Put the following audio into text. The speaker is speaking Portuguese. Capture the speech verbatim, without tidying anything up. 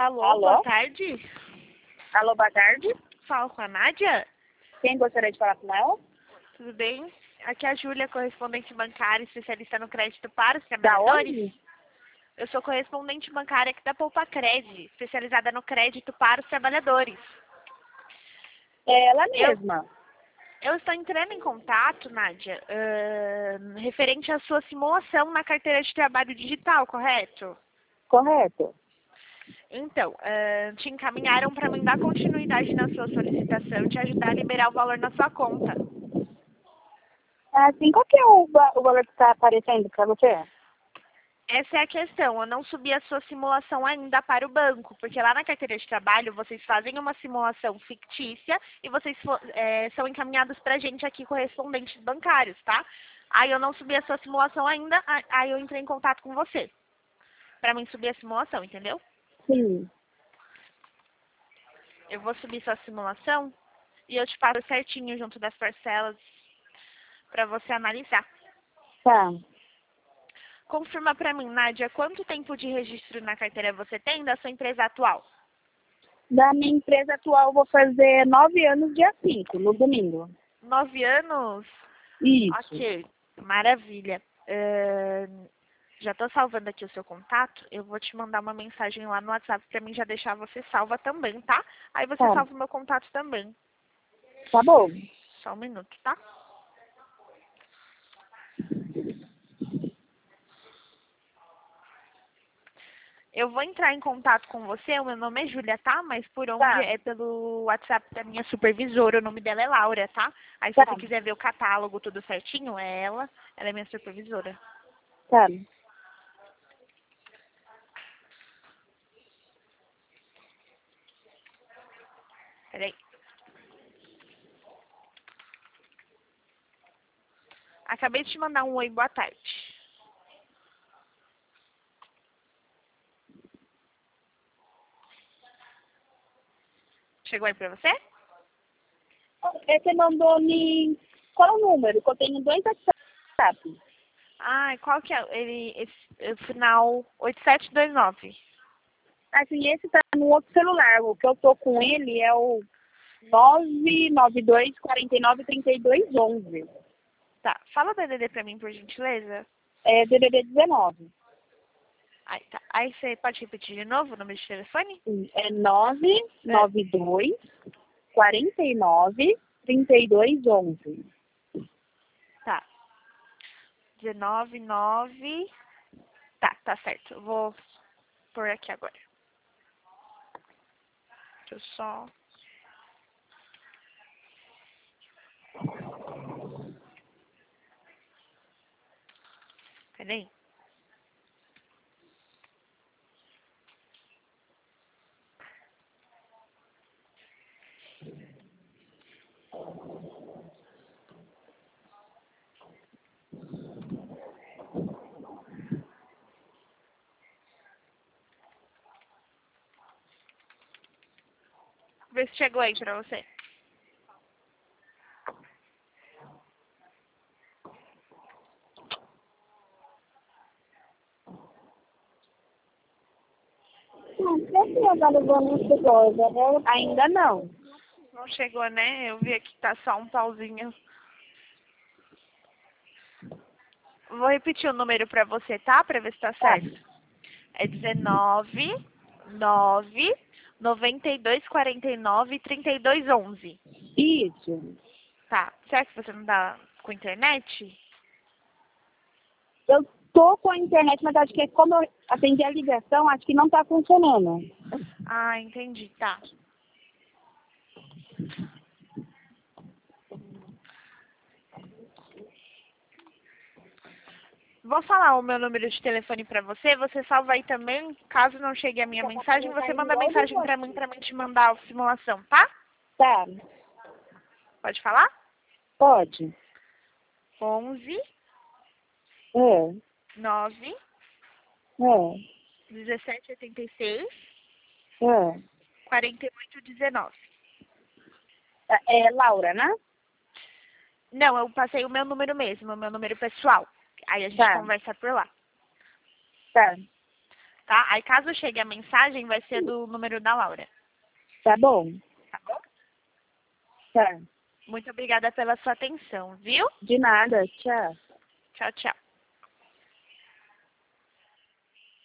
Alô, Alô? boa tarde. Alô, boa tarde. Falo com a Nádia. Quem gostaria de falar com ela? Tudo bem? Aqui é a Júlia, correspondente bancária, especialista no crédito para os Da trabalhadores. onde? Eu sou correspondente bancária aqui da Poupa Cred, especializada no crédito para os trabalhadores. É ela Eu- mesma. Eu estou entrando em contato, Nádia, ahn, referente à sua simulação na carteira de trabalho digital, correto? Correto. Então, ahn, te encaminharam para mim dar continuidade na sua solicitação e te ajudar a liberar o valor na sua conta. Assim, qual que é o, va- o valor que está aparecendo para você? Essa é a questão, eu não subi a sua simulação ainda para o banco, porque lá na carteira de trabalho vocês fazem uma simulação fictícia e vocês fo- é, são encaminhados para a gente aqui, correspondentes bancários, tá? Aí eu não subi a sua simulação ainda, a- aí eu entrei em contato com você, para mim subir a simulação, entendeu? Sim. Eu vou subir sua simulação e eu te passo certinho junto das parcelas para você analisar. Tá. Confirma para mim, Nádia, quanto tempo de registro na carteira você tem da sua empresa atual? Da minha empresa atual, eu vou fazer nove anos dia cinco, no domingo. Nove anos? Isso. Ok, maravilha. Ahn, já estou salvando aqui o seu contato. Eu vou te mandar uma mensagem lá no WhatsApp para mim já deixar você salva também, tá? Aí você Tá. salva o meu contato também. Tá bom. Só um minuto, tá? Eu vou entrar em contato com você, o meu nome é Júlia, tá? Mas por onde Tá. é pelo WhatsApp da minha supervisora, o nome dela é Laura, tá? Aí se Tá. você quiser ver o catálogo tudo certinho, é ela, ela é minha supervisora. Tá. Peraí. Acabei de te mandar um oi, boa tarde. Chegou aí pra você? É, você mandou me... Qual o número? Que eu tenho dois WhatsApp. Ai, qual que é? Ele, esse, o final oito sete dois nove. Assim, esse tá no outro celular. O que eu tô com ele é o nove nove dois, quatro nove, três dois, onze. Tá, fala o D D D pra mim, por gentileza. É D D D dezenove. Aí, tá. Aí você pode repetir de novo o número de telefone? Sim, é nove nove dois, quatro nove, três dois, onze. Tá. dezenove, nove. Tá, tá certo. Eu vou pôr aqui agora. Deixa eu só. Peraí. Vê se chegou aí pra você. Não, você agora vamos coisa, né? Ainda não. Não chegou, né? Eu vi aqui que tá só um pauzinho. Vou repetir o número pra você, tá? Pra ver se tá certo. É dezenove, nove, noventa e dois, quarenta e nove, trinta e dois, onze. Isso. Tá. Será que você não dá com internet? Eu tô com a internet, mas acho que é como eu atendi a ligação, acho que não tá funcionando. Ah, entendi. Tá. Vou falar o meu número de telefone pra você. Você salva aí também. Caso não chegue a minha mensagem, você manda mensagem pra mim, pra mim te mandar a simulação, tá? Tá. Pode falar? Pode. onze, É. nove, É. dezessete, oitenta e seis, É. quarenta e oito, dezenove. É Laura, né? Não, eu passei o meu número mesmo, o meu número pessoal. Aí a gente Tá. conversa por lá. Tá. tá? Aí caso chegue a mensagem, vai ser do número da Laura. Tá bom. Tá bom? Tá. Muito obrigada pela sua atenção, viu? De nada. Tchau. Tchau, tchau.